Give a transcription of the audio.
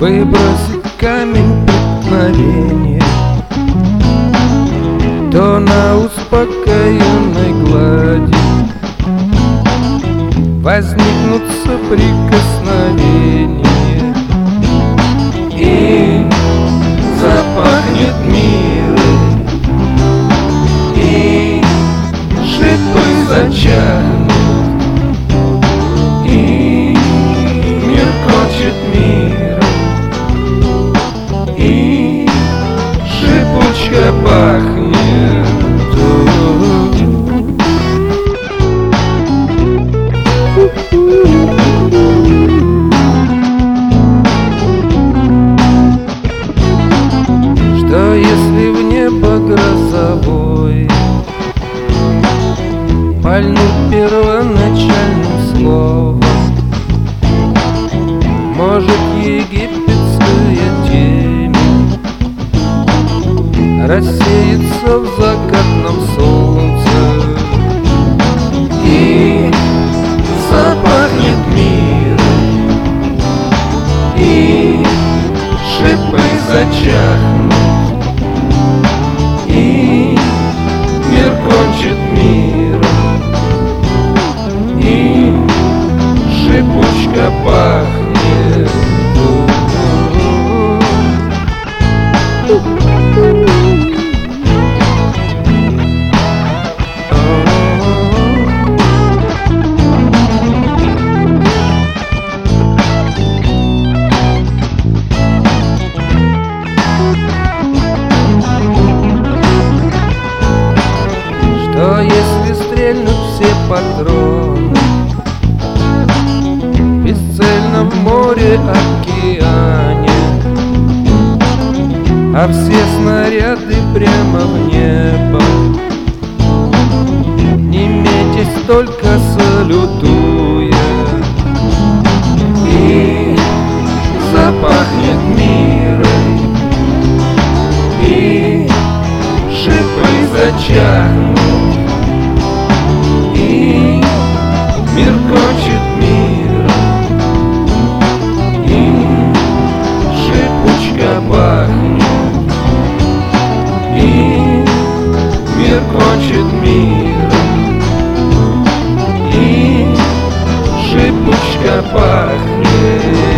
Выбросить камень преткновения, то на успокоенной глади возникнут соприкосновения, и запахнет миром, и шипы зачахнут, и мир кончит миром, и шипучка пахнет. Что если в небо грозовое пальнуть первоначальным словом? Может, египетская темень рассеется в закатном солнце, и запахнет миром, и шипы зачахнут, и мир кончит миром, и шипучка пахнет. Что если стрельнут все патроны в бесцельном море, океане, а все снаряды прямо в небо, не метясь, только салютуя, и запахнет миром, и шипы зачахнут, и мир кончит миром, и шипучка пахнет, и мир кончит миром, и шипучка пахнет.